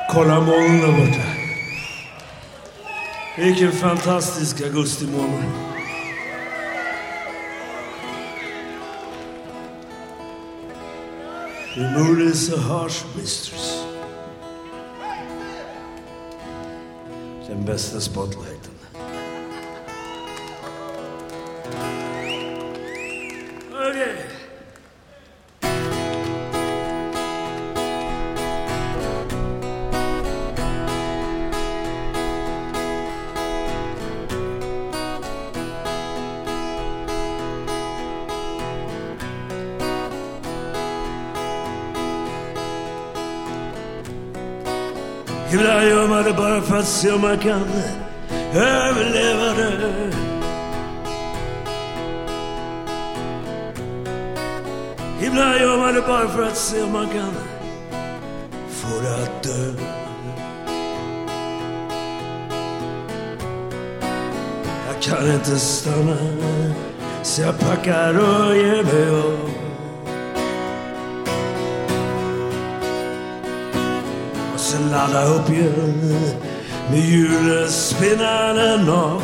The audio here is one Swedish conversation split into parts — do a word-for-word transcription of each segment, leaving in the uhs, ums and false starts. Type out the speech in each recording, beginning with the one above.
Kolla molnen där borta. Vilken fantastisk augustimånad. The mood is a harsh mistress. Den bästa spotlighten. Okej. Okay. Ibland gör man det bara för att se om man kan överleva det. Ibland gör man det bara för att se om man kan få det att dö. Jag kan inte stanna, så jag packar och ger mig av. Sen ladda upp igen med julspinnaren av.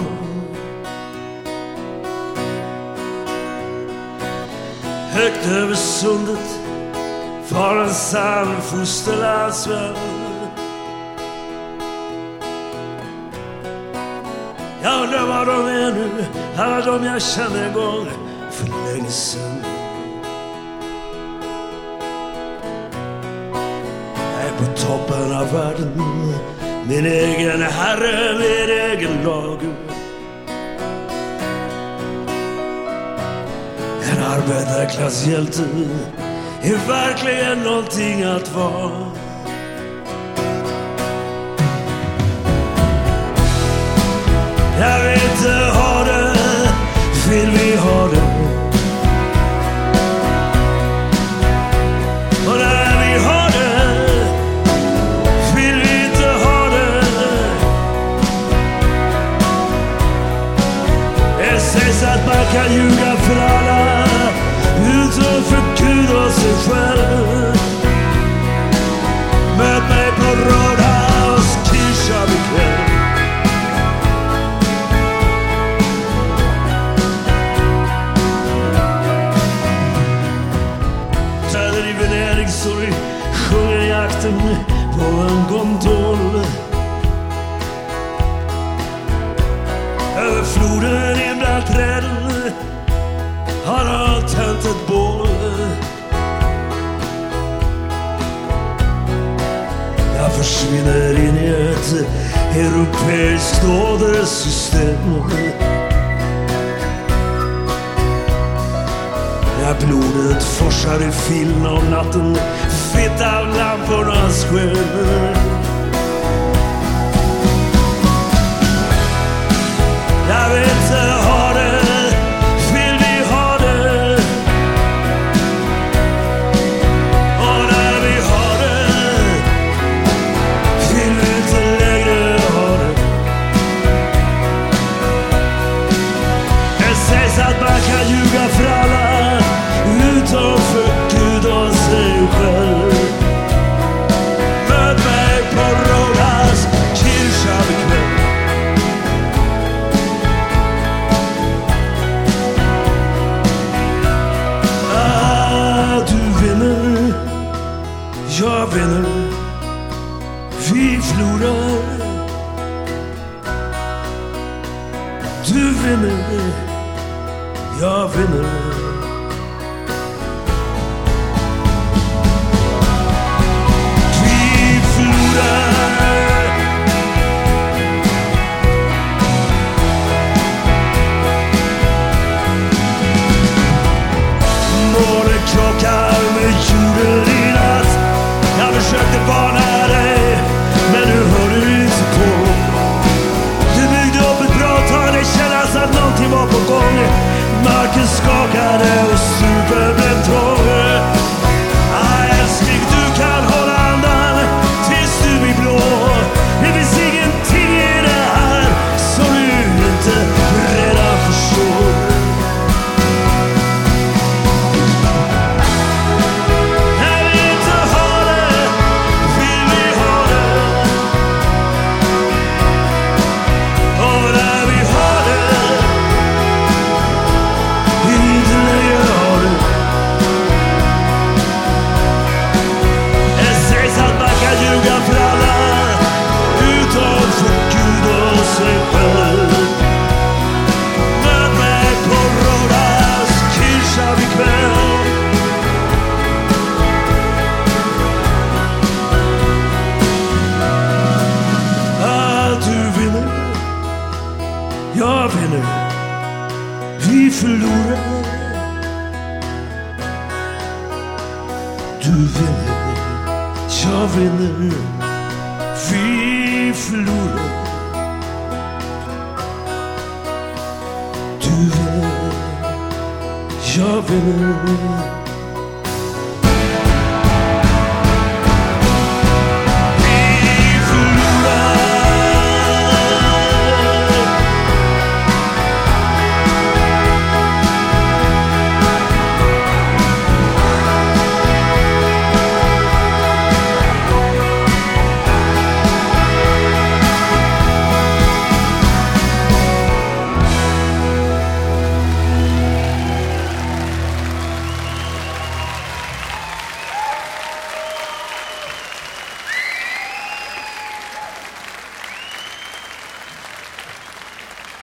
Högt över sundet far en sann fosterlandsvän. Jag undrar var de är nu, alla de jag kände en gång för länge sedan. På toppen av världen, min egen herre, min egen lag. En arbetarklasshjälte är verkligen någonting att vara. Jag vill inte ha det, vill vi ha det. Och när vi har det sägs att man kan ljuga för alla utom för Gud och sig själv. Möt mig på Roadhouse, Kirchhoff ikväll. Träder i Venedig sorg, sjunger jakten på en gondol. Över floden in bland träden har han tänt ett bål. Jag försvinner in i ett europeiskt ådersystem. När blodet forsar i filn av natten, fitt av lampornas sken. Jag vill inte ha det, vill vi ha det. Och när vi har det, vill vi inte längre ha det. Det sägs att man kan ljuga för alla utom för Gud och sig själv. Möt mig på Roadhouse, Kirchhoff ikväll. Jag vinner, vi förlorar. Du vinner, jag vinner. Vi förlorar. Målet krockar med jorden i natt. Jag försökte varna dig, men nu hör du inte på. Du byggde upp ett bra tag, det kändes att någonting var på gång. Marken skakade vinner, vi förlorar. Du vinner, jag vinner.